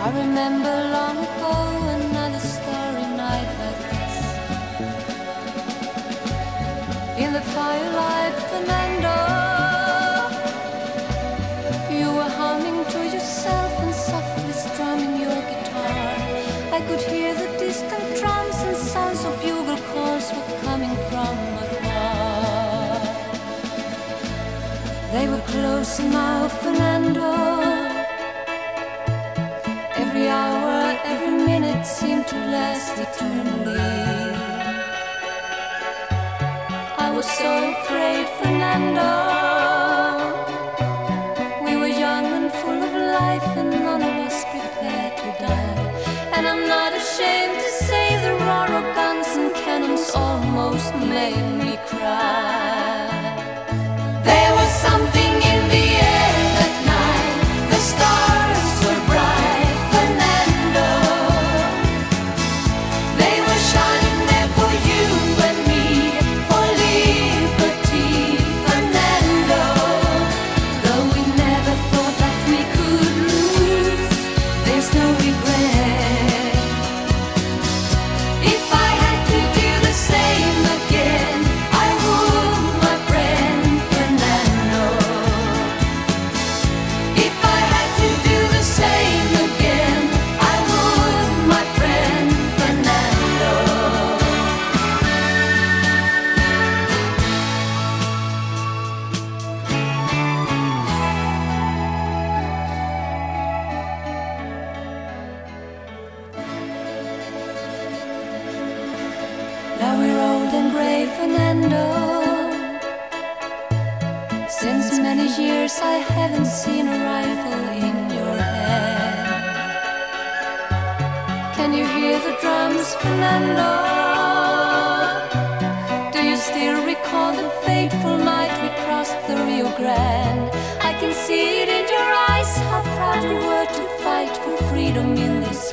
I remember long ago another starry night like this. In the firelight, Fernando, you were humming to yourself and softly strumming your guitar. I could hear the distant drums and sounds of bugle calls were coming from afar. They were close now, Fernando. Every hour, every minute seemed to last eternally. I was so afraid, Fernando. We were young and full of life, and none of us prepared to die. And I'm not ashamed to say the roar of guns and cannons almost made me cry. There was something in the air that night. The stars were bright, Fernando. They were shining there for you and me, for liberty, Fernando. Though we never thought that we could lose, there's no regret. If I had to do the same again, I would, my friend Fernando. If I had to do the same again, I would, my friend Fernando. Now we're old and gray, Fernando. Since many years I haven't seen a rifle in your hand. Can you hear the drums, Fernando? Do you still recall the fateful night we crossed the Rio Grande? I can see it in your eyes, how proud you were to fight for freedom in this